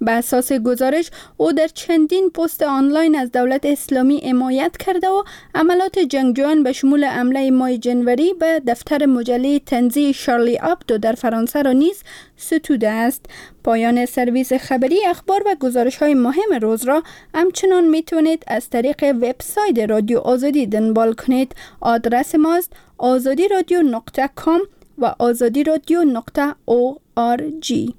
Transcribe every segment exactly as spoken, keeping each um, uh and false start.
به اساس گزارش او در چندین پست آنلاین از دولت اسلامی حمایت کرده و عملات جنگجویان به شمول حمله ماه جنوری به دفتر مجله طنزی شارلی ابدو در فرانسه را نیز ستوده است. پایان سرویس خبری اخبار و گزارش‌های مهم روز را همچنان میتونید از طریق وبسایت رادیو آزادی دنبال کنید. آدرس ما است آزادی رادیو نقطه کام و آزادی رادیو نقطه او آر جی.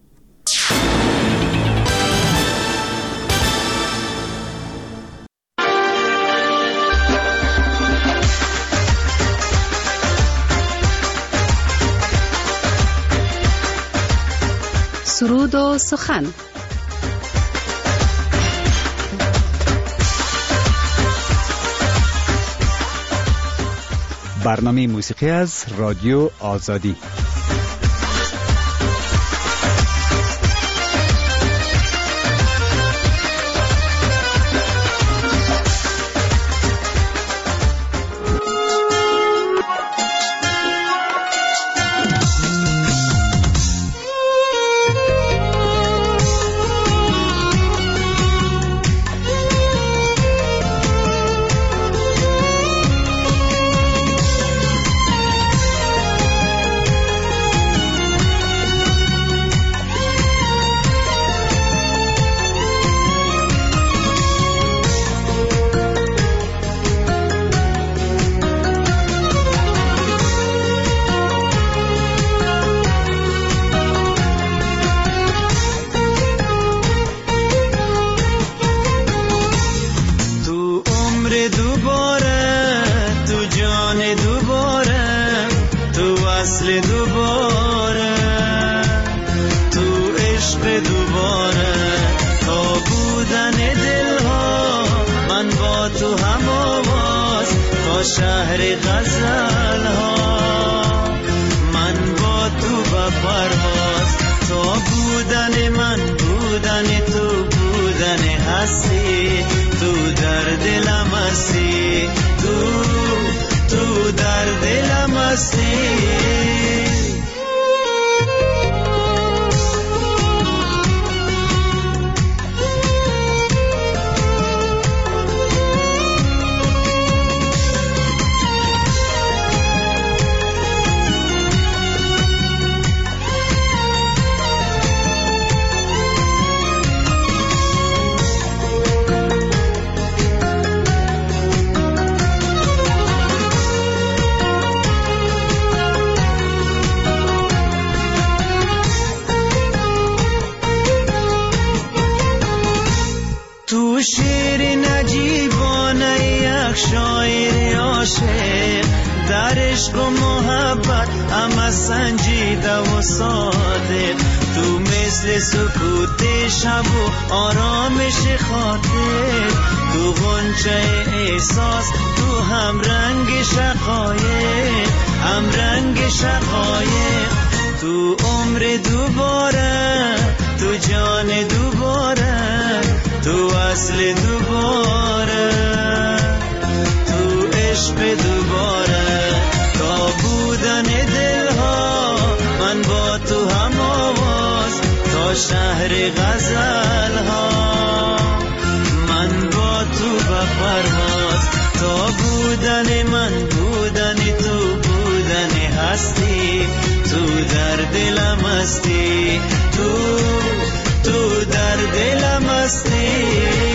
سرود و سخن. برنامه موسیقی از رادیو آزادی. شهر غزل ها من با تو با پرواز، تو بودن من بودن تو بودن هستی، تو در دلم هستی، تو تو در دلم هستی. شیر نجیبانه یک شاعر عاشق، در عشق و محبت همه سنجیده و صادق، تو مثل سکوت شب و آرامش خاطر، تو غنچه احساس، تو هم رنگ شقایق، هم رنگ شقایق، تو عمر دوباره، تو جان دوباره، تو اصل دوباره، تو عشق دوباره، تا بودن دلها من با تو هم آواز، تا شهر غزل ها من با تو به پرواز، تا بودن من بودن تو بودن هستی، تو در دلم هستی، تو تو در دلم هستی.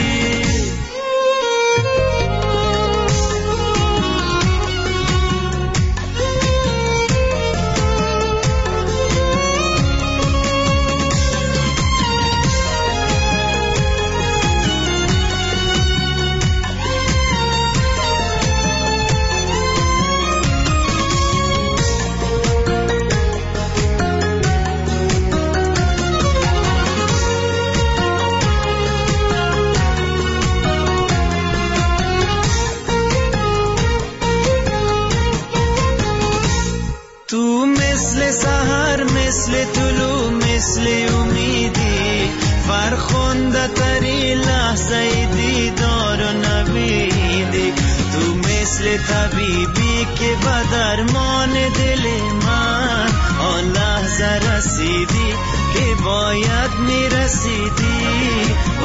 مثل طلوع مثل امیدی، فرخنده تری لحظه دیدار و نویدی، تو مثل طبیبی که به درمان دل من آن لحظه رسیدی که باید میرسیدی،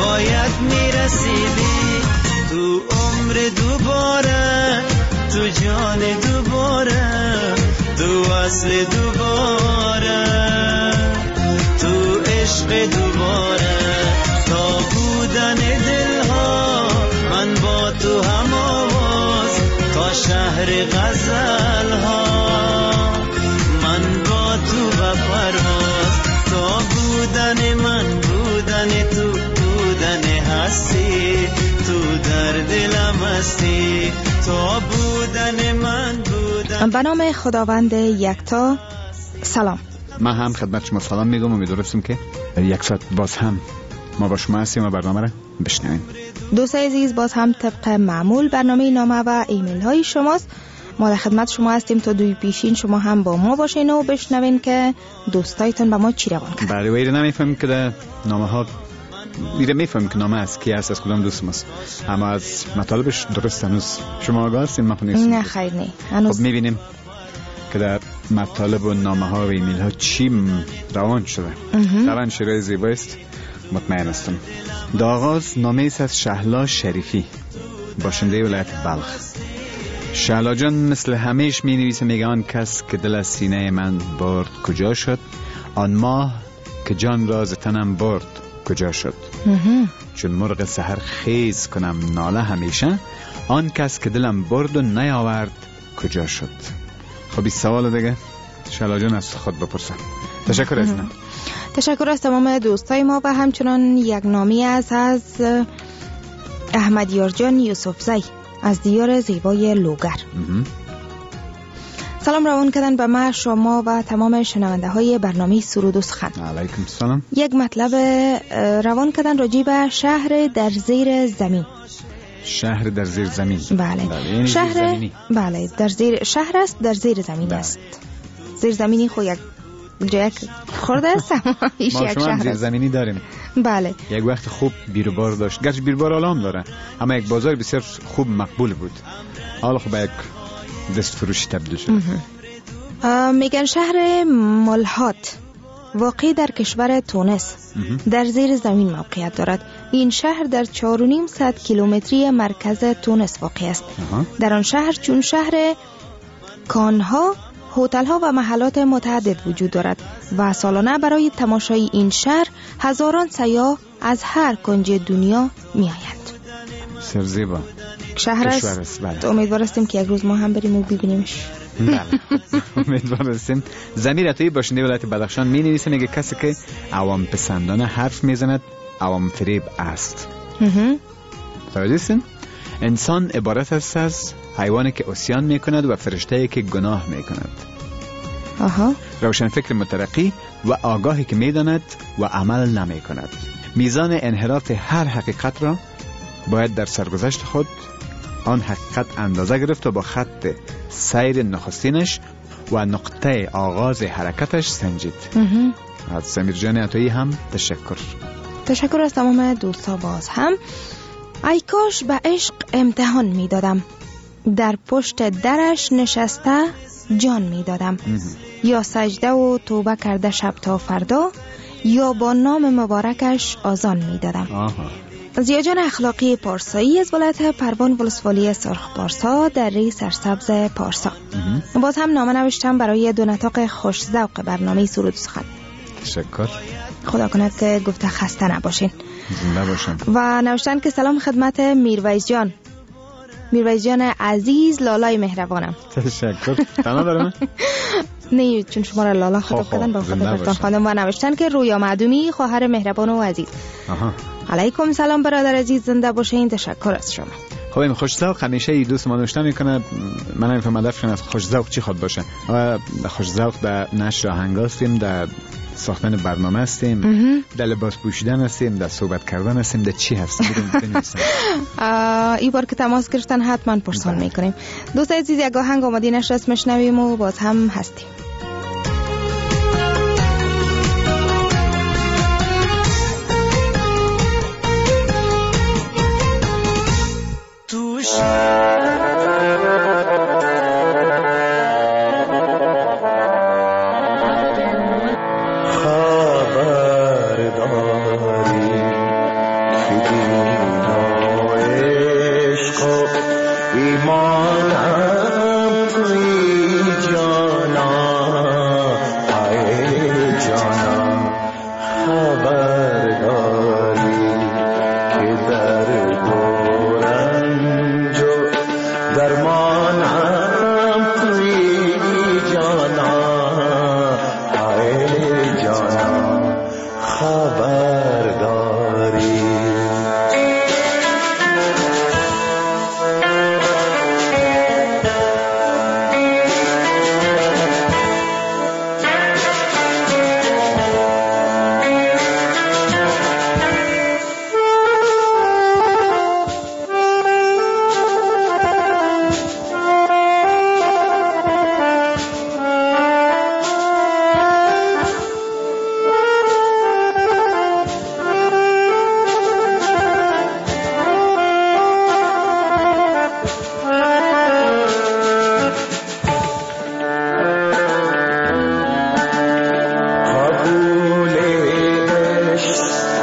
باید میرسیدی. تو عمر دوباره، تو جان دوباره، تو اصل دوباره، تو عشق دوباره. تا بودن دلها من با تو هم آواز، تا شهر غزل ها من با تو و پرواز. تا بودن من بودن تو، بودن هستی تو در دلم هستی. تا بودن من بودن. به نام خداوند یکتا. سلام. من هم خدمت شما سلام میگم. امیدوارم که یک ساعت باز هم ما با شما هستیم و برنامه را بشنویم. دوستای عزیز، باز هم طبق معمول برنامه نامه و ایمیل های شماست. ما در خدمت شما هستیم تا دوی پیشین شما هم با ما باشین و بشنوین که دوستایتون به ما چی روان کرد. بله، ویره نمیفهمیم که در نامه ها میره میفهمیم که نامه از کی هست، از کدام دوست ماست، اما از مطالبش درست هنوز شما آگاه هستین؟ ما نیستیم. نه خیر نه هنوز. خب میبینیم که در مطالب و نامه ها و ایمیل ها چی روان شده. طبعا شعرهای زیبایی است، مطمئن هستم. در آغاز نامه است از شهلا شریفی، باشنده ولایت بلخ. شهلا جان مثل همیش می نویسه، میگه آن کس که دل از سینه من برد کجا شد، آن ماه که جان راز تنم برد کجا شد. چون مرغ سحر خیز کنم ناله همیشه، آن کس که دلم برد و نیاورد کجا شد. خب این سوال دیگه شهلا جان از خود بپرسم. تشکر از من. تشکر از تمام دوستای ما و همچنان یک نامی از از احمد یارجان یوسف زی از دیار زیبای لوگر. سلام روان کردن به ما، شما و تمام شنونده های برنامه سرود و سخن. علیکم سلام. یک مطلب روان کردن راجع به شهر در زیر زمین. شهر در زیر زمین. بله, بله. یعنی شهر زیر زمینی. بله در زیر شهر است، در زیر زمین بله. است. زیر زمینی خو یک جای خورده است. ما یک شما زیر زمینی داریم. بله. یک وقت خوب بیروبار داشت، گرچه بیروبار الان داره، اما یک بازار بسیار خوب مقبول بود. حالا خب یک دست فروشی تبدیل شد. میگن شهر ملحات واقع در کشور تونس در زیر زمین موقعیت دارد. این شهر در چهار و نیم صد کیلومتری مرکز تونس واقع است. در آن شهر چون شهر کانها، هتل‌ها و محلات متعدد وجود دارد و سالانه برای تماشای این شهر هزاران سیاح از هر کنج دنیا می‌آیند. سرزیبا شهر است. بله. امیدوار هستیم که یک روز ما هم بریم و ببینیمش. بله. امیدوار هستیم. زمیر عطایی باشنده ولایت بدخشان می نویسه، میگه کسی که عوام پسندانه حرف میزند عوام فریب است. توجه هستین؟ انسان عبارت است از حیوانی که عصیان میکند و فرشته‌ای که گناه میکند. آها. روشن فکر مترقی و آگاهی که میداند و عمل نمیکند. میزان انحراف هر حقیقت را باید در سرگذشت خود آن حقیقت اندازه گرفت و با خط سیر نخستینش و نقطه آغاز حرکتش سنجید. از سمیر جان عطایی هم تشکر. تشکر از تمام دوستا. باز هم ای کاش به عشق امتحان می دادم، در پشت درش نشسته جان می دادم، یا سجده و توبه کرده شب تا فردا، یا با نام مبارکش آذان می دادم. زیاجان اخلاقی پارسایی از ولایت پروان ولسوالی سرخ پارسا در ری سرسبز پارسا. باز هم نامه نوشتم برای دو نطاق خوش ذوق برنامه سرود و سخن. تشکر. خدا کند که گفته خسته نباشین. زنده باشم. و نوشتن که سلام خدمت میرویس جان، میرویس جان عزیز، لالای مهربانم. تشکر. تمام برام. نه چون شما را لالا خطاب کردن با خطابتان خواندم. و نوشتن که رویا معدومی، خواهر مهربان و عزیز. آها. علیکم سلام برادر عزیز، زنده باشین. تشکر از شما. خب این خوش ذوق همیشه ای دوست ما نوشته میکنه، من نمیفهمم هدفشون از خوش ذوق چی خود باشه. و خوش ذوق در نشر آهنگ هستیم، در ساختن برنامه هستیم، در لباس پوشیدن هستیم، در صحبت کردن هستیم، در چی هستیم بنویسیم. این بار که تماس گرفتن حتما پرسان میکنیم. دوست عزیز یک آهنگ آماده نشست میشنویم و باز هم هستیم. خبرداری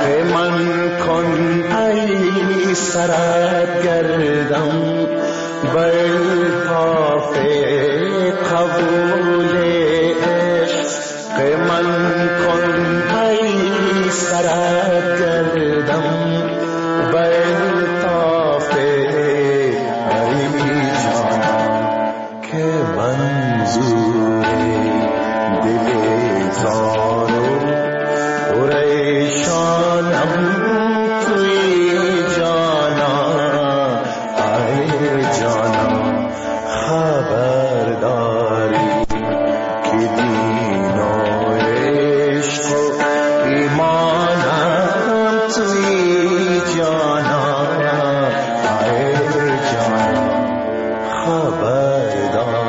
من کن ای سرد گردم بالطاف قبول عشق من کن ای سرد گردم بالطاف ای جانم که منظور دل زارو پریشانم توی جانم ای جانم خبرداری که دین و عشق و ایمانم توی جانم ای جانم خبرداری.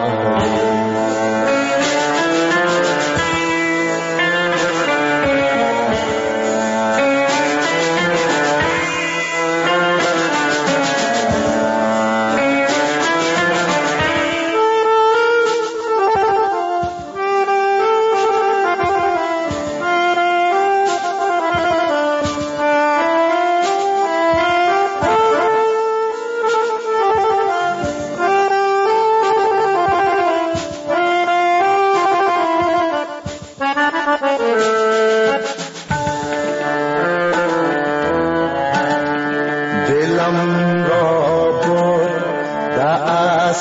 دلم را برد از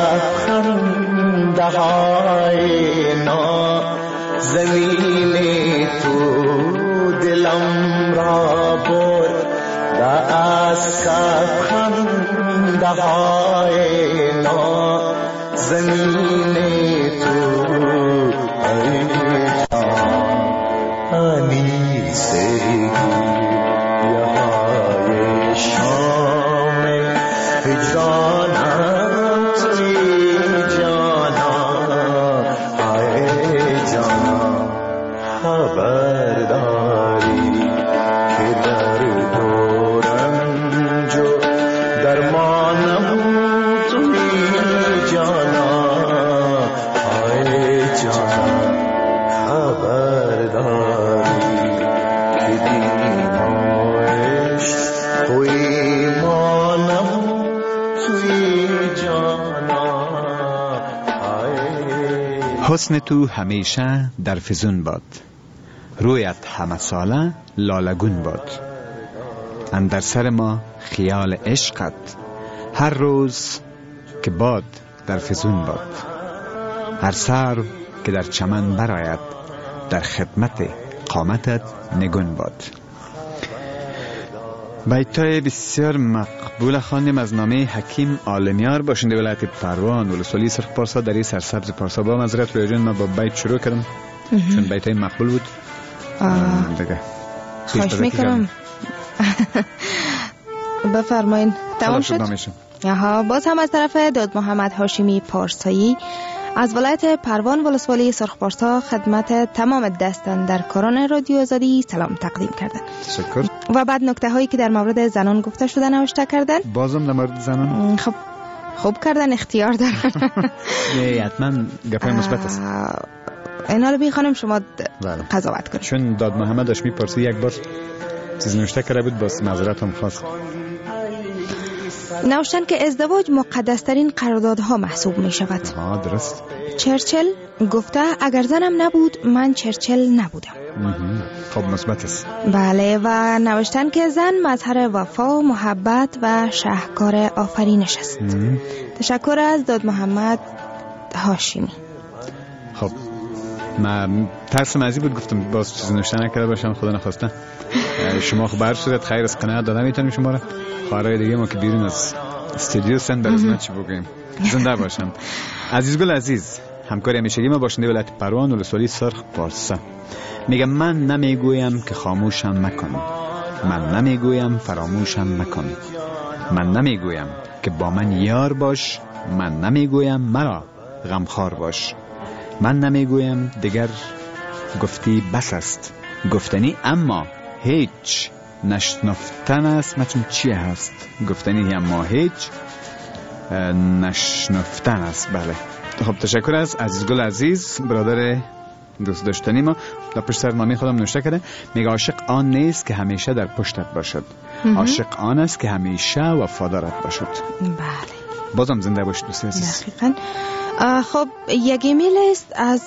خنده های نازنین تو، دلم را برد از خنده های نازنین تو ای جان انیسه شام هجرانم توی جانم ای جانم خبرداری که در دورنج و درمانم توی جانم ای جانم خبرداری که دین و عشق توی مانم توی جانم. حسن تو همیشه در فزون باد، رویت همه ساله لالگون باد. اندر سر ما خیال عشقت، هر روز که باد در فزون باد. هر سر که در چمن براید، در خدمت قامتت نگون باد. بیتای بسیار مقبول خواندیم از نامه حکیم عالمیار، باشنده ولایت پروان ولسوالی سرخ پارسا در این سرسبز پارسا. با معذرت روی جان، ما با بیت شروع کردم چون بیتای مقبول بود. دیگه خواهش میکنم. بفرمایین. تمام شد؟ آها. باز هم از طرف داد محمد هاشمی پارسایی از ولایت پروان ولسوالی سرخ پارسا خدمت تمام دستاندرکاران رادیو آزادی سلام تقدیم کردن. تشکر. و بعد نکته هایی که در مورد زنان گفته شده نوشته کردن. بازم در مورد زنان خب خوب کردن، اختیار دارن. یه حتما گپای مثبت است. اینا رو بخوانم شما قضاوت کنید. چون داد محمد هاشمی پارسی یک بار چیز نوشته کرده بود، باز معذرت هم خواست. نوشتن که ازدواج مقدسترین قراردادها محسوب می شود. آه درست. چرچل گفته اگر زنم نبود من چرچل نبودم. خب مثبت است. بله. و نوشتن که زن مظهر وفا، محبت و شاهکار آفرینش است. تشکر از داد محمد هاشمی. خب من ترسم ازی بود گفتم باز چیز نوشته نکرده باشم، خدا نخواسته. شما خب بر صورت خیر از قناعت دادن میتونیم شما را. خواهرای دیگه ما که بیرون از استودیو سن برای ما چی بگویم. زنده باشم. عزیزگل عزیز، همکاری همیشگی ما باشنده ولایت پروان ولسوالی سرخ پارسا. میگم من نمیگویم که خاموشم مکن، من نمیگویم فراموشم مکن، من نمیگویم که با من یار باش، من نمیگویم مرا غمخوار باش، من نمیگویم دیگر گفتی بس است گفتنی، اما هیچ نشنفتن است. مچون چیه هست گفتنی اما هیچ نشنفتن است. بله. خب تشکر از عزیزگل عزیز برادر دوست داشتنی ما در پشت سر نامه خودم نوشته کرده، میگه عاشق آن نیست که همیشه در پشتت باشد، عاشق آن است که همیشه وفادارت باشد. بله. بازم زنده باشید دوستی عزیز. دقیقاً. خب یک ایمیل است از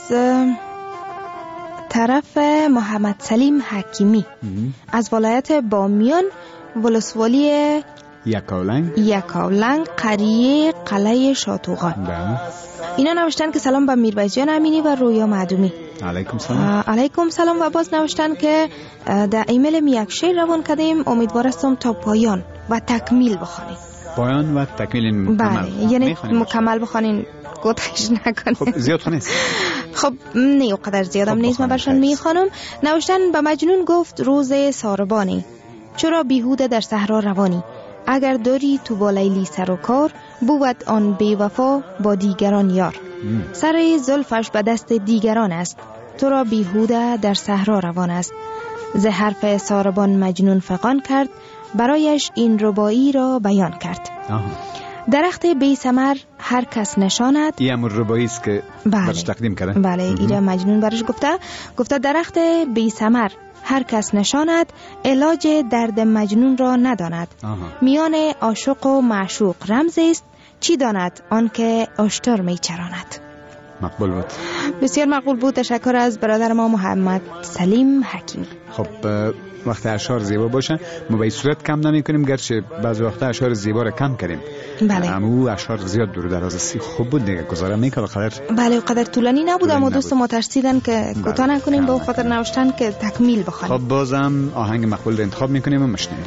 طرف محمد سلیم حکیمی از ولایت بامیان، ولسوالی یکاولنگ یکاولنگ قریه قلعه شاتوغان. بله. اینا نوشتن که سلام به میربایز جان امینی و رویا معدومی. علیکم سلام. علیکم سلام. و باز نوشتن که در ایمیل می یک شعر روان کردیم، امیدوار هستم تا پایان و تکمیل بخونید. پایان و تکمیل مکمل. بله، یعنی مکمل بخونین، گوتش نکنید. خب زیاد خونید. خب نه اونقدر زیادم نیست، من برشان میخوانم. نوشتن به مجنون گفت روز ساربانی، چرا بیهوده در صحرا روانی؟ اگر داری تو با لیلی سر و کار، بود آن بی وفا با دیگران یار. مم. سر زلفش به دست دیگران است، تو را بیهوده در صحرا روان است. ز حرف ساربان مجنون فغان کرد، برایش این ربایی را بیان کرد. آه. درخت بی ثمر هر کس نشاند. این امر ربایی است که بله. برش تقدیم کرده. بله، ایره مجنون برش گفته گفته درخت بی ثمر هر کس نشاند، علاج درد مجنون را نداند. آها. میان عاشق و معشوق رمز است، چی داند آنکه اشتر می چراند. مقبول بود. بسیار مقبول بود. تشکر از برادر ما محمد سلیم حکیمی. خب وقت اشعار زیبا باشه ما به این صورت کم نمی کنیم، گرچه بعضی وقتا اشعار زیبا را کم کردیم. بله. اما اشعار زیاد دور دراز است. خوب بود دیگه، گزارم میکنه قدر. بله، قدر طولانی نبود، اما دوست ما ترسیدن که کوتاه نکنیم، به خاطر نوشتن که تکمیل بخونیم. خب بازم آهنگ مقبول را انتخاب میکنیم و میشنویم.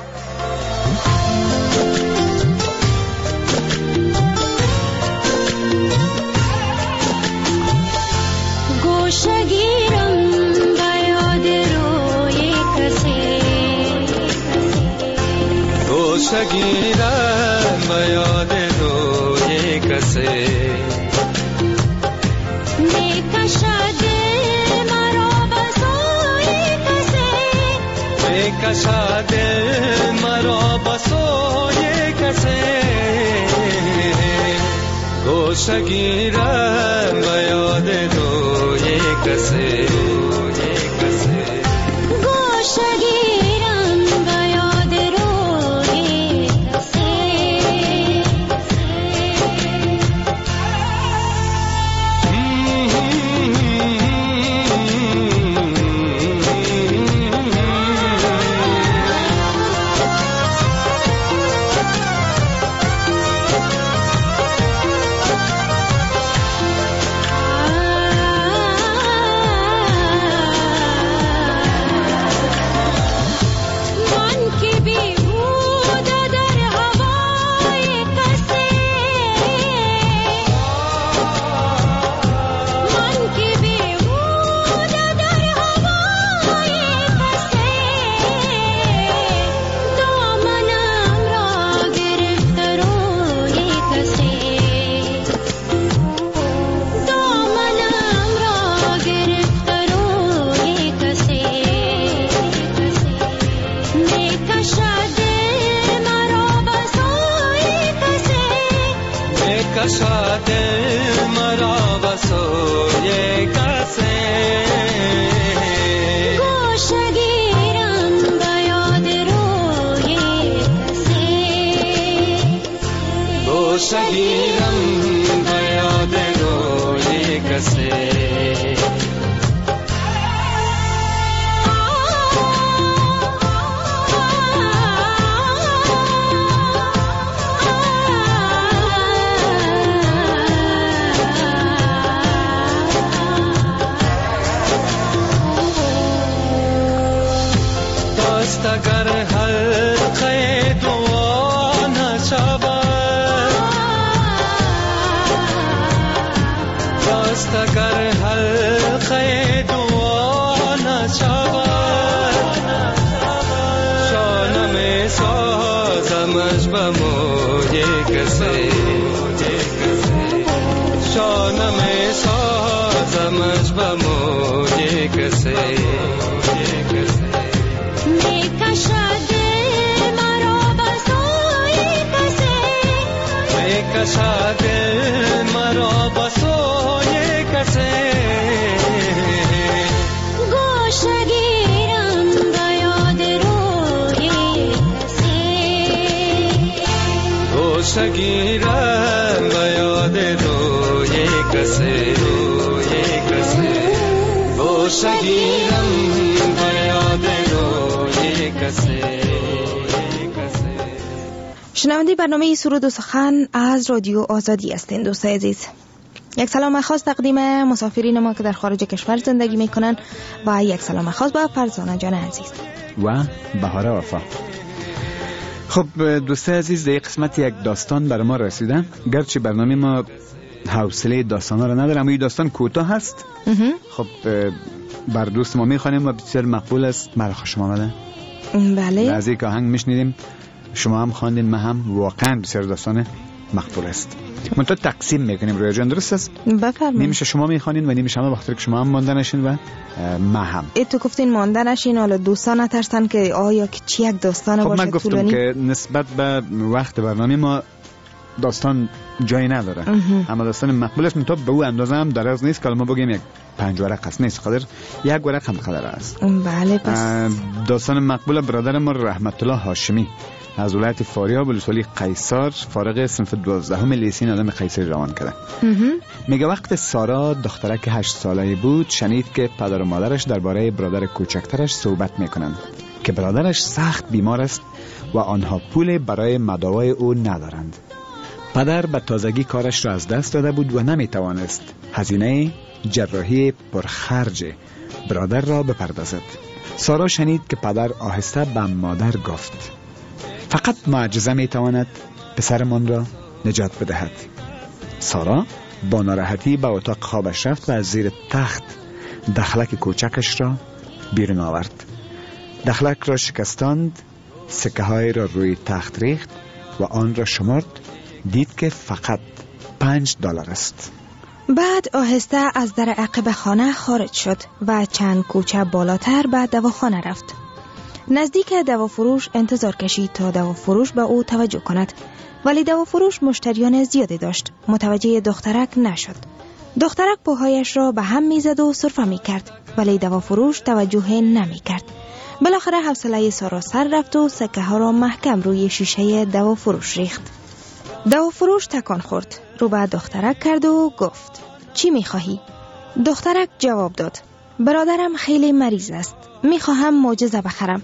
شگیرم به یاد روی کسی، میکشد مرا به سوی کسی، میکشد مرا به سوی کسی. گوشه گیرم به یاد روی کسی، شگیرم به یاد روی کسی. دست اگر حلقه دعا نشود، دست اگر حلقه دعا نشود، شانه می سازمش به موی کسی، شانه می سازمش به موی کسی. میکشد مرا به سوی کسی، میکشد مرا به سوی کسی. گوشگیرم به یاد روی کسی روی کسی گوشگیرم به یاد روی کسی. شنونده برنامه سرود و سخن از رادیو آزادی هستین دوستای عزیز. یک سلام خاص تقدیم مسافرین ما که در خارج کشور زندگی میکنن و یک سلام خاص با فرزانه جان عزیز و بهار وفا. خب دوستای عزیز، در قسمت یک داستان برای ما رسیدن. گرچه برنامه ما حوصله داستانا رو نداره، اما این داستان کوتاه هست. خب بر دوست ما میخوانیم و بسیار مقبول است. مرا خوش آمده. بله، از یک آهنگ میشنیدیم، شما هم خواندین، من هم. واقعا بسیار داستان مقبول است. منتها تقسیم میکنیم رویا جان، درست است؟ بفرمایید. نیمش شما میخوانین و نیمش هم وقتی که شما هم مانده نشین و ما هم. ای تو گفتین مانده نشین، حالا دوستان نترسن که آیا که چی یک داستان خب باشه من گفتم طولانی؟ که نسبت به وقت برنامه ما داستان جایی نداره، اما داستان مقبول است. منتها به او اندازه هم دراز نیست که ما بگیم یک پنج ورق است، نیست، قدر یک ورق هم قدر است. بله. پس داستان مقبول برادر ما رحمت الله هاشمی از ولایت فاریاب ولسوالی قیصر، فارغ صنف دوازدهم لیسین آدم قیصری روان کرده. میگه وقت سارا دخترک هشت ساله بود شنید که پدر و مادرش درباره برادر کوچکترش صحبت میکنند که برادرش سخت بیمار است و آنها پول برای مداوای او ندارند. پدر به تازگی کارش را از دست داده بود و نمیتوانست هزینه جراحی پرخرج برادر را بپردازد. سارا شنید که پدر آهسته به مادر گفت فقط معجزه میتواند پسرمان را نجات بدهد. سارا با ناراحتی به اتاق خوابش رفت و از زیر تخت دخلک کوچکش را بیرون آورد. دخلک را شکستاند، سکه های را روی تخت ریخت و آن را شمرد. دید که فقط پنج دلار است. بعد آهسته از در عقب خانه خارج شد و چند کوچه بالاتر به دواخانه رفت. نزدیک دوافروش انتظار کشید تا دوافروش به او توجه کند، ولی دوافروش مشتریان زیادی داشت. متوجه دخترک نشد. دخترک پاهایش را به هم میزد و سرفه می کرد، ولی دوافروش توجه نمی کرد. بالاخره حوصله سارا سر رفت و سکه ها را محکم روی شیشه دوافروش ریخت. دوافروش تکان خورد، رو به دخترک کرد و گفت چی می خواهی؟ دخترک جواب داد برادرم خیلی مریض است، می خواهم معجزه بخرم.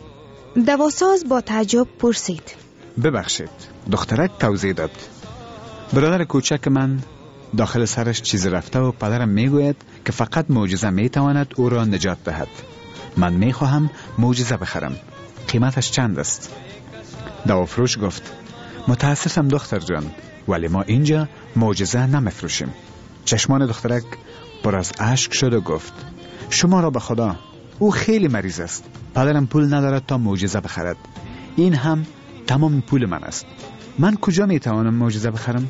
دواساز با تعجب پرسید ببخشید. دخترک توضیح داد برادر کوچک من داخل سرش چیز رفته و پدرم میگوید که فقط معجزه میتواند او را نجات دهد. من میخواهم معجزه بخرم. قیمتش چند است؟ دوافروش گفت متاسفم دختر جان، ولی ما اینجا معجزه نمیفروشیم. چشمان دخترک پر از اشک شد و گفت شما را به خدا، او خیلی مریض است. پدرم پول ندارد تا معجزه بخرد. این هم تمام پول من است. من کجا میتوانم معجزه بخرم؟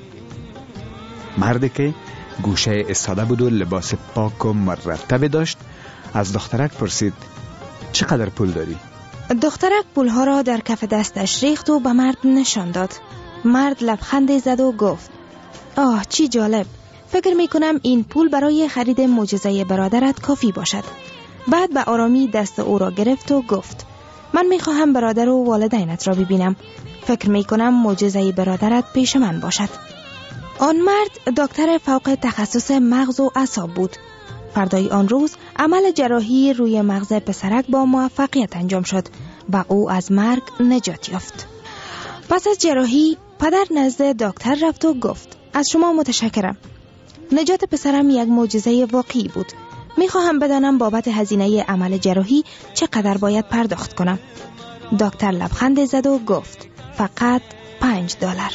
مردی که گوشه ایستاده بود و لباس پاک و مرتب داشت از دخترک پرسید چقدر پول داری؟ دخترک پولها را در کف دستش ریخت و به مرد نشان داد. مرد لبخندی زد و گفت آه چی جالب، فکر میکنم این پول برای خرید معجزه برادرت کافی باشد. بعد به آرامی دست او را گرفت و گفت من میخواهم برادر و والدینت را ببینم. فکر میکنم معجزه برادرت پیش من باشد. آن مرد دکتر فوق تخصص مغز و اعصاب بود. فردای آن روز عمل جراحی روی مغز پسرک با موفقیت انجام شد و او از مرگ نجات یافت. پس از جراحی پدر نزد دکتر رفت و گفت از شما متشکرم. نجات پسرم یک معجزه واقعی بود. میخواهم بدانم بابت هزینه عمل جراحی چقدر باید پرداخت کنم. دکتر لبخند زد و گفت فقط پنج دلار.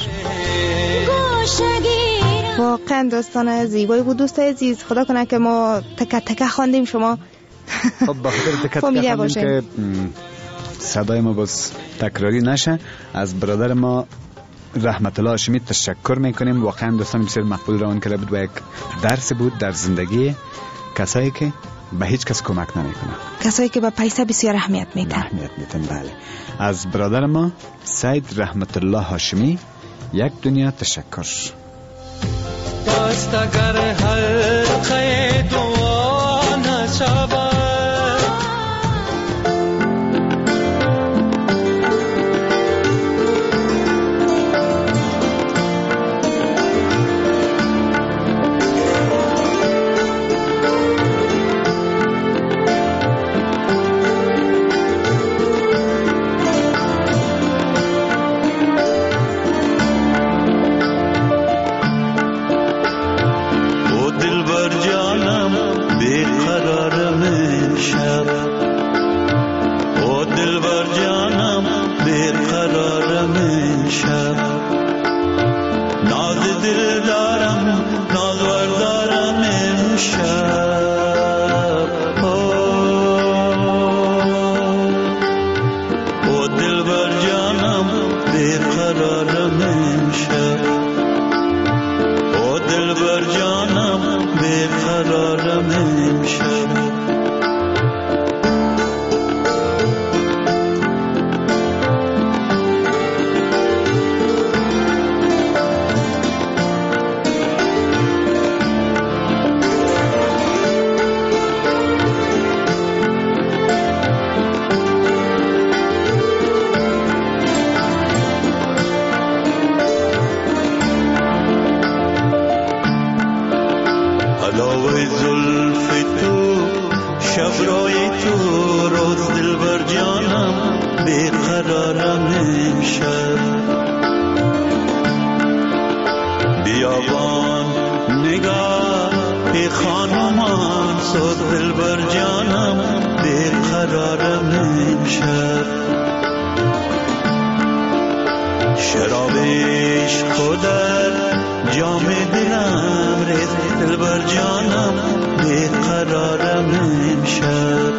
واقعا داستان زیبایی بود دوستای عزیز. خدا کنه که ما تک تک خواندیم، شما خب با خاطر تک تک خواندیم که صدای ما باز تکراری نشه. از برادر ما رحمت الله هاشمی تشکر میکنیم. واقعا داستان بسیار مقبول روان کرده بود و یک درس بود در زندگی کسایی که به هیچ کس کمک نمیکنه، کسایی که به پیسه بسیار اهمیت میدن. اهمیت میدن بله. از برادر ما سید رحمت الله هاشمی یک دنیا تشکر. دست اگر حلقه دعا نشود بیقرارم امشب. بیابان نگاه ای خانمان صد دلبر جانم بیقرارم امشب. شرابش خودر جام دلم ریز دلبر جانم بیقرارم امشب.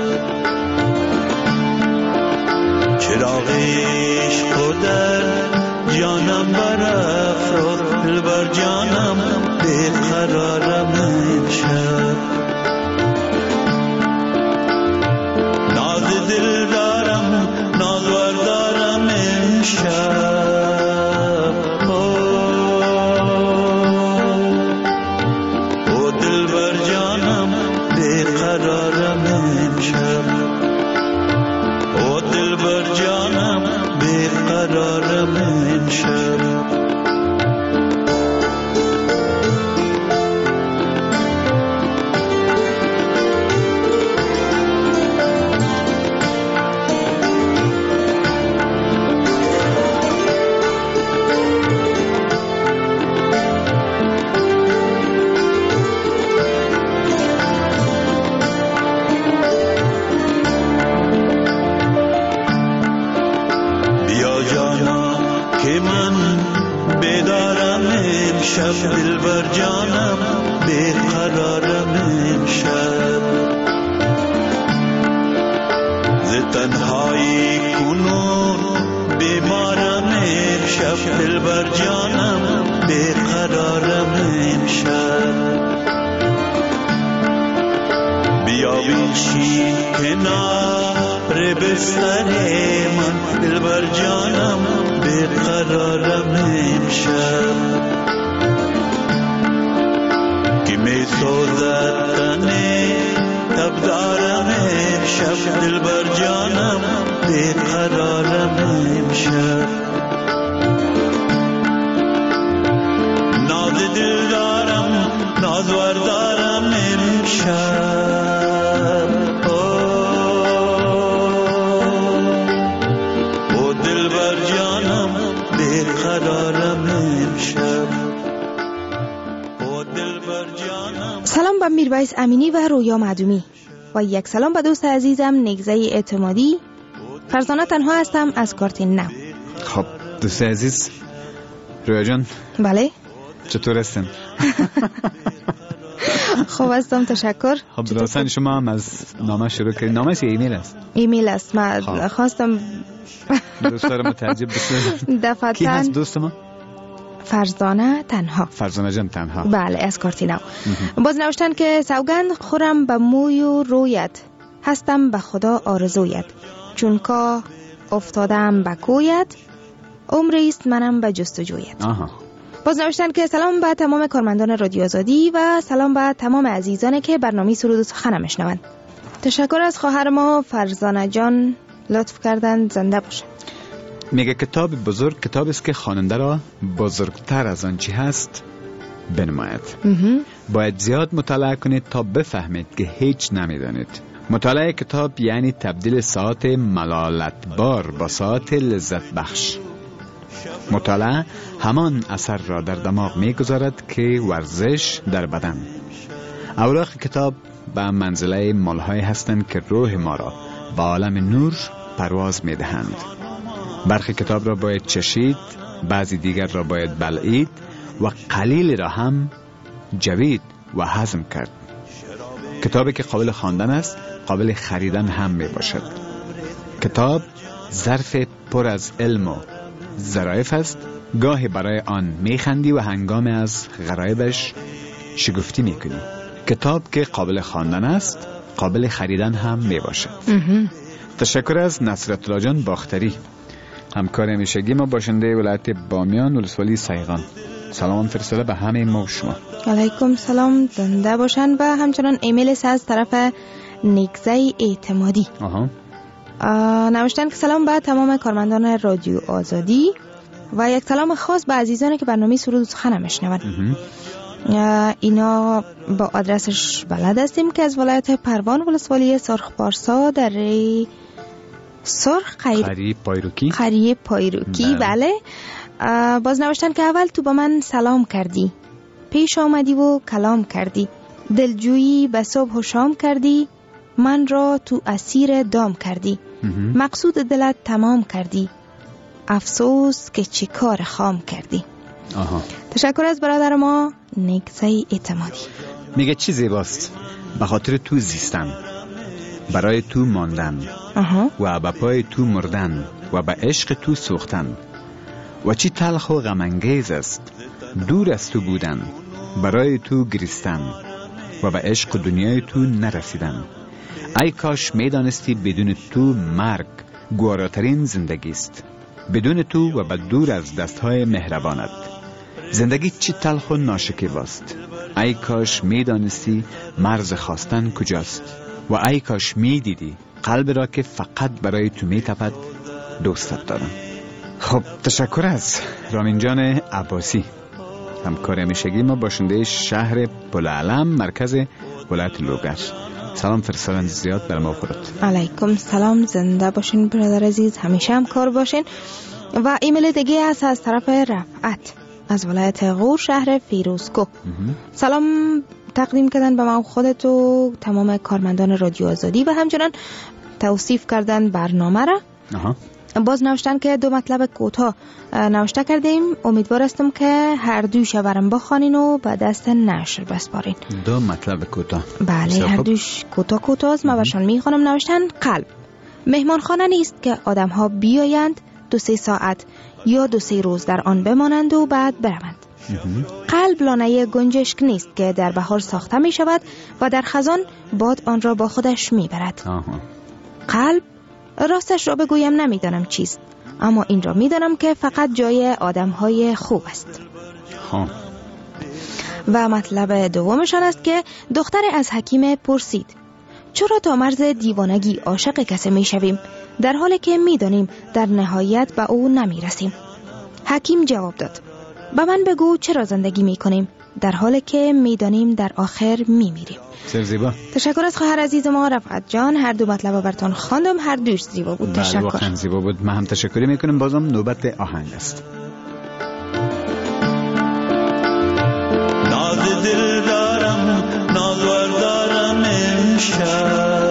چراغش خودر جانم برافروخت دلبر جانم بیقرارم امشب. ناز دل دارم نازور دارم امشب. او دلبر جانم بیقرارم امشب. او دلبر جانم بیقرارم امشب. شب دلبر جانم بیقرارم امشب. ز تنهایی کنون بیمارم امشب دلبر جانم بیقرارم امشب. بیا بنشین کنار بستر من دلبر جانم بیقرارم امشب. که می سوزد تنه تب دارم امشب دلبر جانم بیقرارم امشب. ناز دل دارم نازور دارم امشب. او دلبر جانم بیقرارم امشب. سلام به میرویس امینی و رویا معدومی و یک سلام به دوست عزیزم نگزه اعتمادی. فرزانه تنها هستم از کارت نو. خب دوست عزیز رویا جان. بله چطور هستن؟ خوب هستم تشکر. خب راستن شما هم از نامه شروع کردید. نامه یا ایمیل است؟ ایمیل است. من خب. خواستم دوست دارم تعجب بسید. دفعتاً کی هست دوست ما؟ فرزانه تنها. فرزانه جان تنها. بله از کارتی نو. باز نوشتن که سوگند خورم به موی و رویت، هستم به خدا آرزویت، چون که افتادم به کویت، عمریست منم به جستجویت. آها. باز نوشتن که سلام به تمام کارمندان رادیو آزادی و سلام به تمام عزیزانی که برنامه سرود و سخن میشنوند. تشکر از خواهر ما فرزانه جان، لطف کردن، زنده باشن. میگه کتاب بزرگ کتاب است که خواننده را بزرگتر از آنچه هست بنماید. باید زیاد مطالعه کنید تا بفهمید که هیچ نمیدانید. مطالعه کتاب یعنی تبدیل ساعت ملالت بار با ساعت لذت بخش. مطالعه همان اثر را در دماغ میگذارد که ورزش در بدن. اوراق کتاب به منزله مالهای هستند که روح ما را به عالم نور پرواز میدهند. برخی کتاب را باید چشید، بعضی دیگر را باید بلعید و قلیل را هم جوید و هضم کرد. کتابی که قابل خواندن است قابل خریدن هم می باشد. کتاب ظرف پر از علم و ظرایف است. گاهی برای آن می خندی و هنگام از غرایبش شگفتی می کنی. کتاب که قابل خواندن است قابل خریدن هم می باشد. تشکر از نصرت الله جان باختری، همکار همیشگی ما، باشنده ولایت بامیان، ولسوالی سیغان. سلام فرستاده به همه ما و شما. علیکم سلام، زنده باشن. و همچنان ایمیل است از طرف نگزه اعتمادی. آها. نوشتن که سلام به تمام کارمندان رادیو آزادی و یک سلام خاص به عزیزانی که برنامه سرود و سخن میشنون. اینا با آدرسش بلد هستیم که از ولایت پروان، ولسوالی سرخ پارسا، در سرخ قیر... قریه پایروکی قریه پایروکی. بله, بله. باز نوشتن که اول تو با من سلام کردی، پیش آمدی و کلام کردی، دلجویی به صبح و شام کردی، من را تو اسیر دام کردی، مقصود دلت تمام کردی، افسوس که چی کار خام کردی. آها. تشکر از برادر ما نیکزای اعتمادی. میگه چی زیباست به خاطر تو زیستن، برای تو ماندن، آها. و به پای تو مردن و به عشق تو سوختن، و چی تلخ و غمانگیز است دور از تو بودن، برای تو گریستن و به عشق دنیای تو نرسیدن. ای کاش میدانستی بدون تو مرگ گواراترین زندگی است، بدون تو و به دور از دستهای مهربانت زندگی چی تلخ و ناشکیباست. ای کاش میدانستی مرز خواستن کجاست، و ای کاش میدیدی قلب را که فقط برای تو میتپد دوستت دارم. خب تشکر از رامین جان عباسی، همکار همیشگی ما، باشنده شهر پلعلم مرکز ولایت لوگر. سلام فرستادن زیاد بر ما خودت. علیکم سلام، زنده باشین برادر عزیز، همیشه هم کار باشین. و ایمیل دیگه هست از طرف رفعت از ولایت غور شهر فیروزکوه. سلام تقدیم کردن به ما خودت و تمام کارمندان رادیو آزادی و همچنان توصیف کردن برنامه را. آها. باز نوشتن که دو مطلب کوتاه نوشته کردیم، امیدوار هستم که هر دوش برام بخوانین و به دست نشر بسپارین. دو مطلب کوتاه. بله، هر دوش کوتاه کوتاه است. ما برشان میخوانم. نوشتن قلب مهمانخانه نیست که آدم ها بیایند دو سه ساعت یا دو سه روز در آن بمانند و بعد بروند. قلب لانه گنجشک نیست که در بهار ساخته می شود و در خزان باد آن را با خودش می برد. آها. قلب راستش را بگویم نمیدانم چیست، اما این را میدانم که فقط جای آدم‌های خوب است. ها. و مطلب دومشان است که دختر از حکیم پرسید چرا تا مرز دیوانگی عاشق کسی میشویم در حالی که میدانیم در نهایت به او نمیرسیم؟ حکیم جواب داد به من بگو چرا زندگی میکنیم در حالی که میدانیم در آخر میمیریم. سر زیبا. تشکر از خواهر عزیز ما رفعت جان، هر دو مطلب براتون خواندم، هر دوش زیبا بود. تشکر. بله واقعا زیبا بود. ما هم تشکر میکنیم. بازم نوبت آهنگ است. ناز دل دارم، نازور دارم امشب.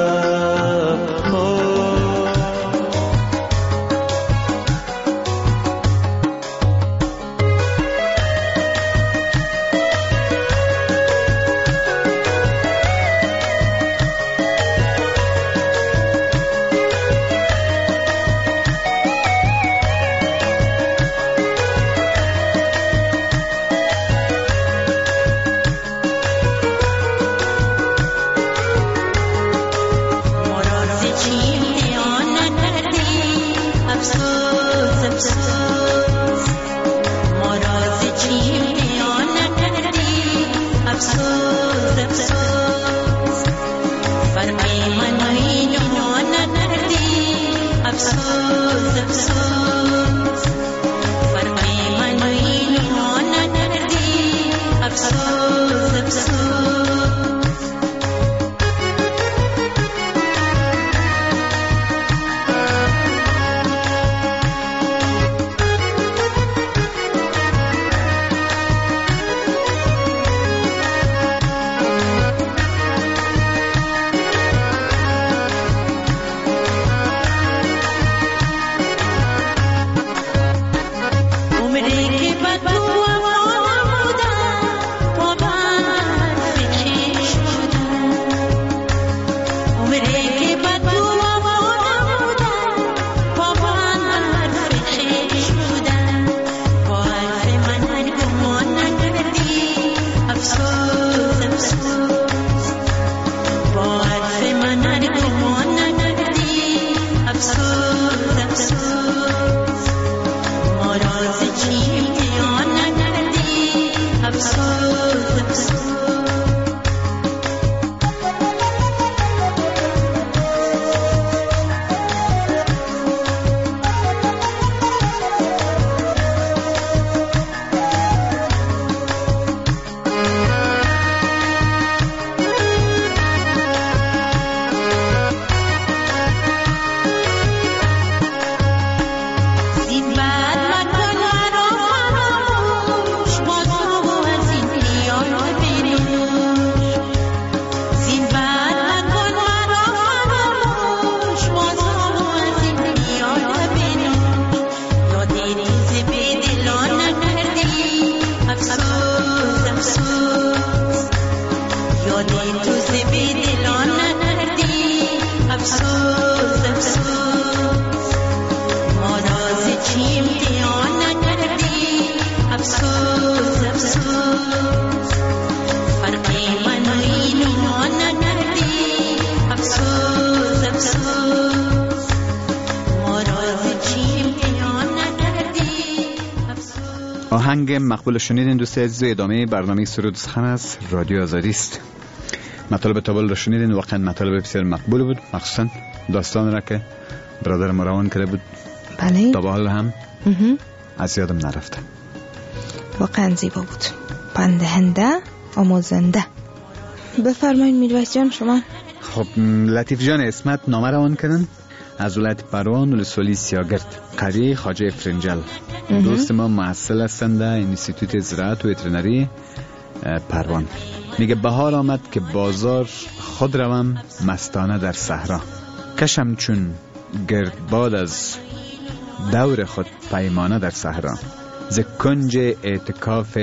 آهنگ مقبول شنیدین دوست عزیز. ادامه برنامه سرود سخن است، رادیو آزادی است. مطالب تابل رو شنیدین، واقعا مطالب بسیار مقبول بود، مخصوصا داستان را که برادر ما روان کرده بود. بله. تا به حال هم از یادم نرفته. واقعا زیبا بود، پندهنده، آموزنده. بفرمایید میرویس جان شما. خب لطیف جان اسمت نامه روان کردن از ولایت پروان ولسوالی سیاگرد، قریه خواجه فرنجل. دوست ما محصل هستند در انستیتوت زراعت و وترنری پروان. میگه بهار آمد که بازار خود روم مستانه در صحرا، کشم چون گردباد از دور خود پیمانه در صحرا. ز کنج اعتکاف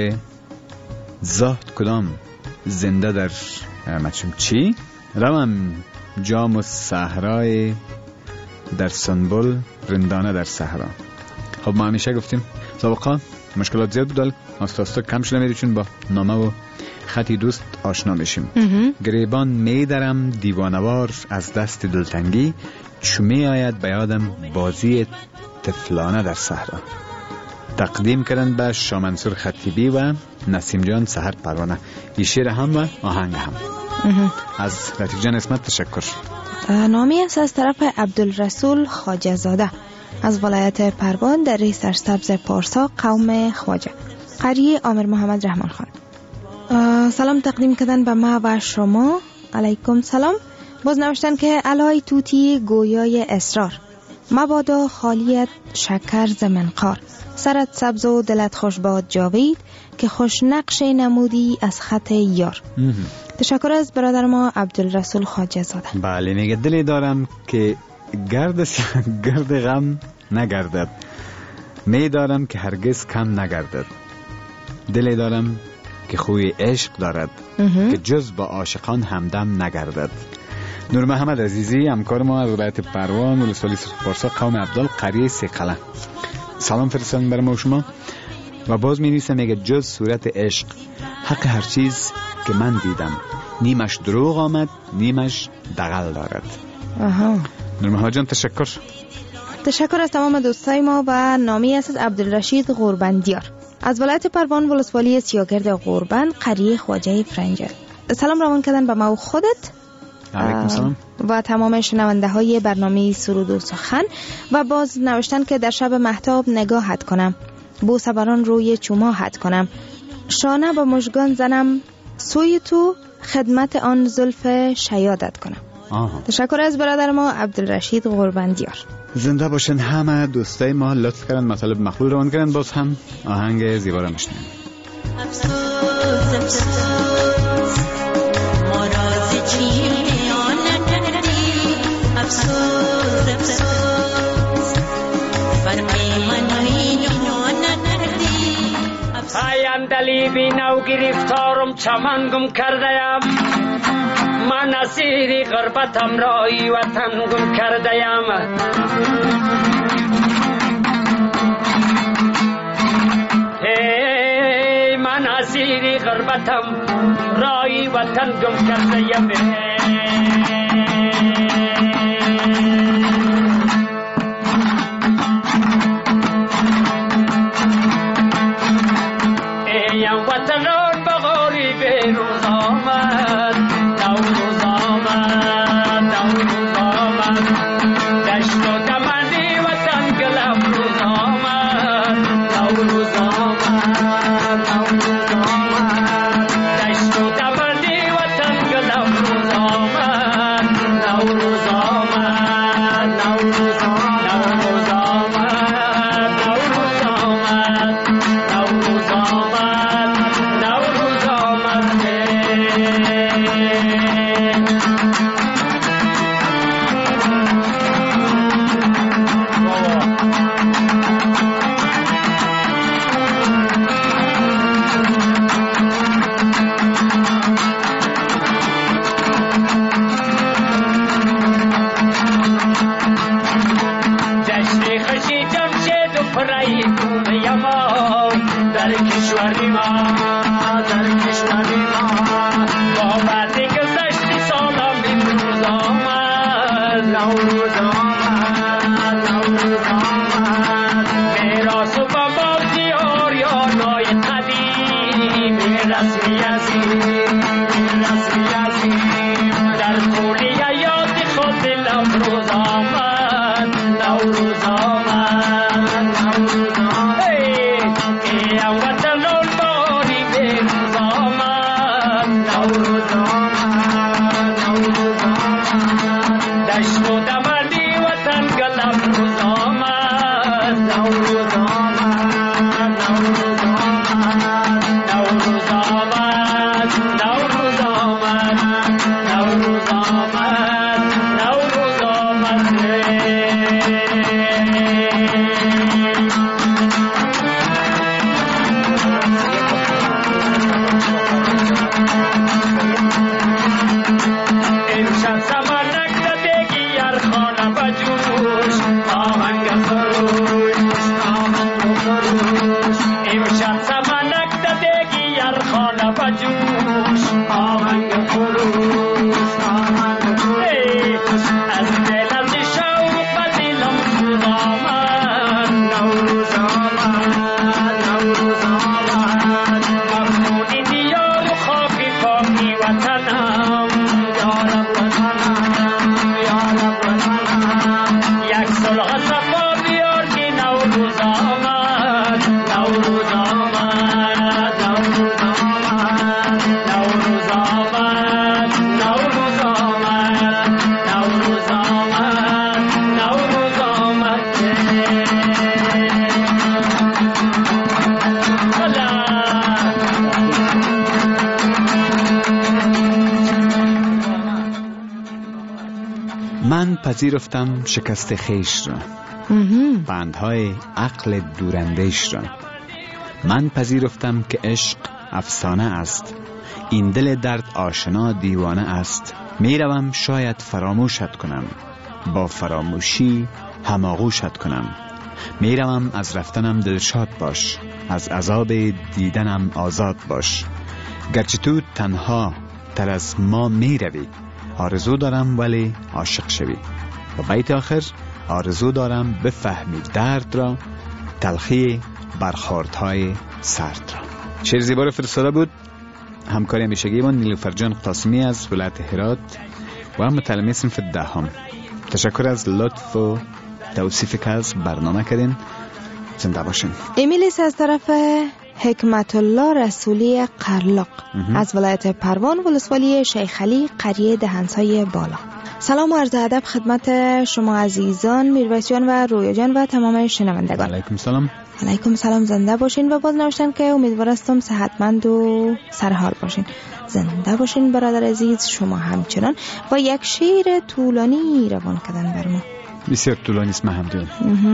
زهد کدام زنده در مچم چی روم جام و صحرای در سنبل رندانه در صحرا. خب ما همیشه گفتیم سابقا مشکلات زیاد بود، آستا آستا کم شده میری چون با نامه و خطی دوست آشنا میشیم. گریبان میدرم دیوانوار از دست دلتنگی، چمی آید به یادم بازی طفلانه در صحرا. تقدیم کردن به شاه منصور خطیبی و نسیم جان سحر پروانه. این شعر هم و آهنگ هم. از لطیف جان اسمت تشکر. نامی است از طرف عبدالرسول خواجه زاده از ولایت پروان در سرسبز پارسا قوم خواجه، قریه آمر محمد رحمان خان. سلام تقدیم کردن به ما و شما. علیکم سلام. باز نوشتن که علای توتی گویای اسرار، مبادا خالیت شکر زمنقار، سرت سبز و دلت خوش باد جاوید، که خوش نقش نمودی از خط یار. تشکر از برادر ما عبدالرسول خواجه زاده. بله میگه دلی دارم که گرد گرد غم نگردد، می دارم که هرگز کم نگردد، دلی دارم که خوی عشق دارد که جز با عاشقان همدم نگردد. نور محمد عزیزی همکار ما از ولایت پروان ولسوالی پارسا قوم عبدال قریه سیقله سلام فرستادن برای ما و شما. و باز می نویسه میگه جز صورت عشق حق هر چیز که من دیدم، نیمش دروغ آمد نیمش دغل دارد. آها. نور محمد جان تشکر. تشکر از تمام دوستای ما. و نامی است عبدالرشید غوربندیار از ولایت پروان ولسوالی سیاگرد غوربند قریه خواجه فرنجل. سلام روان کردن به ما و خودت. علیکم سلام. و تمام شنونده های برنامه سرود و سخن. و باز نوشتن که در شب مهتاب نگاهت کنم، بوسه بران روی چوماهت کنم، شانه با مژگان زنم سوی تو، خدمت آن زلف شیادت کنم. آها. تشکر از برادر ما عبدالرشید غوربندیار. زنده باشن همه دوستای ما، لطف کردن مطالب مقبول روان کردن. باز هم آهنگ زیبا را میشنیم. افسوس افسوس ما راز چیان نداری، افسوس افسوس فرمی منوی نداری. هایم دلی بی نو گرفتارم چمن گم کردیم، من اسیری غربتم رای وطن گم کردیم. ای من اسیری غربتم رای وطن گم کردیم. ایم وطنان بغاری به روز آمد، نوروز آمد، نوروز آمد، دشت و دمنی وطن گلم روز آمد، نوروز آمد، نوروز آمد، دشت و دمنی وطن گلم روز آمد، نوروز آمد، نوروز آمد، نوروز آمد، نوروز آمد، نوروز آمد، نوروز آمد. جشن خوشی جمشید و پرایی کومه ما در کشوری ما، در کشوری ما، با بعدی گذشتی سالم امروز آمد، نوروز آمد، نوروز آمد، میراث و بابا دیار یا سروش امشب سمنک ددگی یار خانه بجوش آهنگ خروش آهنگ خروش از دل از شوق بدلم سوز آمد نوروز آمد نوروز آمد مفهومی دیار و خاکی پاکی وطنم یارم وطنم یارم وطنم یک صلح صفا بیار که نوروز آمد نوروز آمد نوروز آمد نوروز آمد نوروز آمد نوروز آمد نوروز آمد من پذیرفتم شکست خیش را، بندهای عقل دورندهش را. من پذیرفتم که عشق افسانه است، این دل درد آشنا دیوانه است. میروم شاید فراموشت کنم، با فراموشی هماغوشت کنم. میروم از رفتنم دلشاد باش، از عذاب دیدنم آزاد باش. گرچه تو تنها تر از ما میروی، آرزو دارم ولی عاشق شوی. و بیت آخر، آرزو دارم بفهمی درد را، تلخی برخوردهای سرد را. شعر زیبا رو فرستاده بود همکاری همیشگی من نیلوفر جان قاسمی از ولایت هرات و هم متعلم صنف دهم. تشکر از لطف و توصیفی که از برنامه کردین. زنده باشین. ایمیلیس از طرف حکمت الله رسولی قرلاق از ولایت پروان ولسوالی شیخ علی قریه دهنسای بالا. سلام و عرض ادب خدمت شما عزیزان میرویس جان و رویا جان و تمام شنوندگان. علیکم سلام. علیکم سلام. زنده باشین و باز نوشتن که امیدوارستم صحتمند و سرحال باشین. زنده باشین برادر عزیز، شما همچنان. و یک شعر طولانی روان کردن بر ما. بسیار طولانی است. هم دیدم.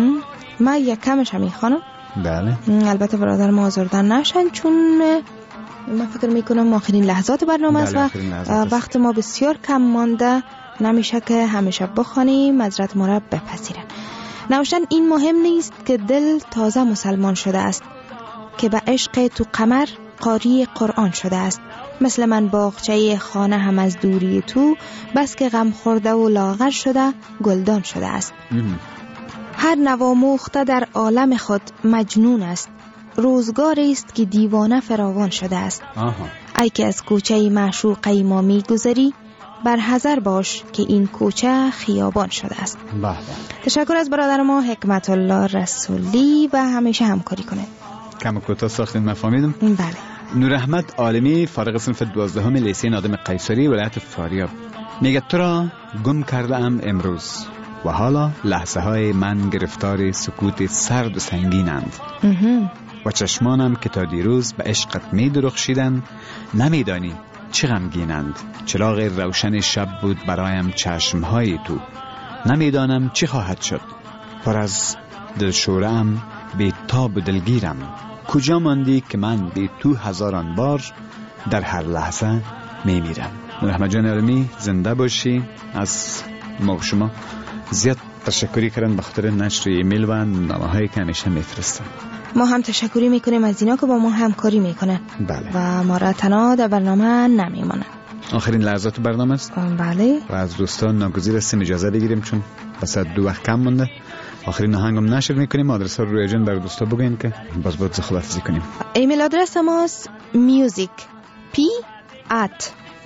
ما یک کمش هم میخوانم. بله. البته برادر ما آزردن نشن، چون من فکر میکنم آخرین لحظات برنامه است و وقت ما بسیار کم مانده، نمیشه که همیشه بخوانیم، معذرت ما را بپذیرن. نوشتن این مهم نیست که دل تازه مسلمان شده است، که به عشق تو قمر قاری قرآن شده است. مثل من باغچه خانه هم از دوری تو، بس که غم خورده و لاغر شده گلدان شده است. هر نواموخته در عالم خود مجنون است، روزگاری است که دیوانه فراوان شده است. آها. ای که از کوچه معشوقه ما می گذری، بر حذر باش که این کوچه خیابان شده است. بله. تشکر از برادر ما حکمت الله رسولی و همیشه همکاری کنه. کم کوتاه ساختین مفهمیدم؟ بله. نور احمد عالمی فارغ صنف دوازدهم لیسه نادم قیصری ولایت فاریاب میگه تو را گم کرده ام امروز و حالا لحظه های من گرفتار سکوت سرد و سنگینند و چشمانم که تا دیروز به عشقت می درخشیدند نمیدانی چه غمگینند. چراغ روشن شب بود برایم چشمهای تو، نمیدانم چی خواهد شد. پر از دلشوره‌ام بی تاب و دلگیرم. کجا ماندی که من بی تو هزاران بار در هر لحظه میمیرم. محمد جان علمی زنده باشی. از ما شما زیاد تشکری کردن به خاطر نشر ایمیل و نامه‌هایی که همیشه میفرستن. ما هم تشکری میکنیم از اینا که با ما همکاری میکنن. بله. و ما را تنها در برنامه نمیمانن. آخرین لحظات برنامه است. بله. و از دوستان ناگزیر هستیم اجازه بگیریم چون بس دو وقت کم مونده. آخرین آهنگم نشر میکنیم. آدرس ها روی جان برای دوستا بگوین که باز باید خداحافظی کنیم. ایمیل آدرس ماست music p at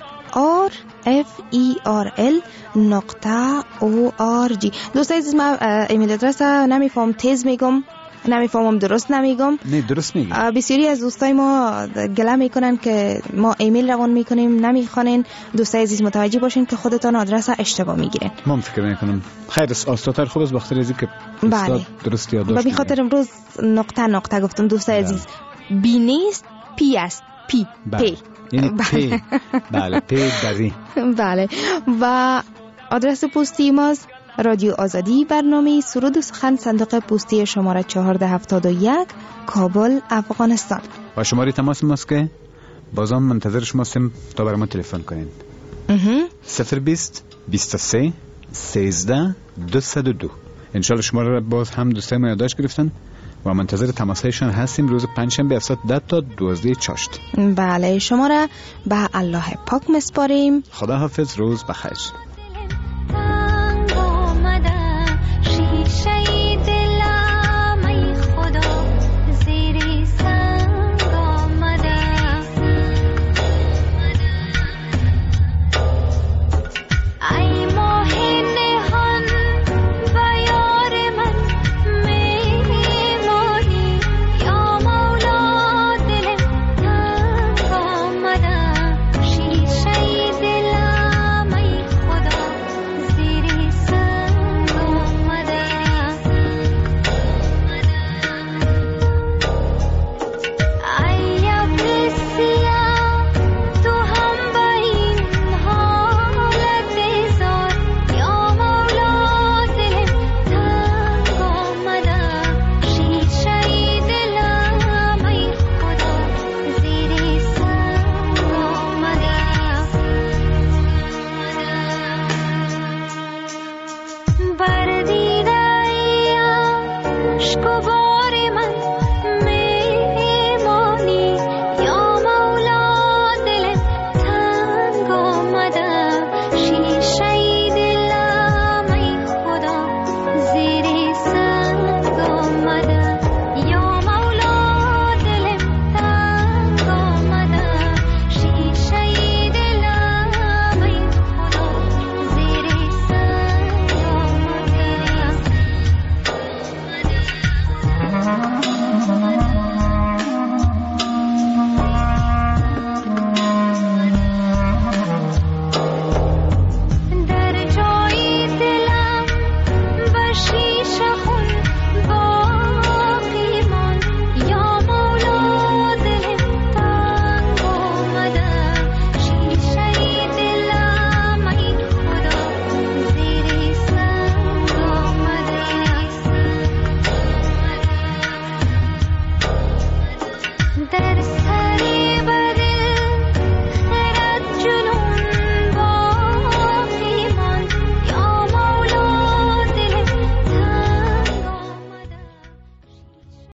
r f e r l نقطه o r g. دوستان عزیز، من ایمیل آدرس نمیفهم تیز میگم، نمیفهمم درست نمیگم. نه درست میگی. بسیاری از دوستای ما گله میکنن که ما ایمیل روان میکنیم نمیخوانین. دوستای عزیز متوجه باشین که خودتان آدرس اشتباه میگیرین. من فکر میکنم خیر است آساتر خوب است بخاطر ازی که بله درست یاد داشت. به خاطر امروز نقطه نقطه گفتم. دوستای عزیز بی نیست پی است. پی پی یعنی پی. بله پی دری. بله. و آدرس پستی ماست رادیو آزادی، برنامه سرود و سخن، صندوق پستی شماره چهارده هفتاد و یک، کابل، افغانستان. و شماره تماس ماست که بازم منتظر شما هستیم تا برای ما تلفن کنین. صفر بیست بیست و سه سیزده دویست و دو. انشالله شما را باز هم دوستای ما یادداشت گرفتن و منتظر تماسهایشان هستیم روز پنجشنبه از ساعت ده تا دوازده چاشت. بله، شما را به الله پاک مسپاریم. خدا حافظ، روز بخیر.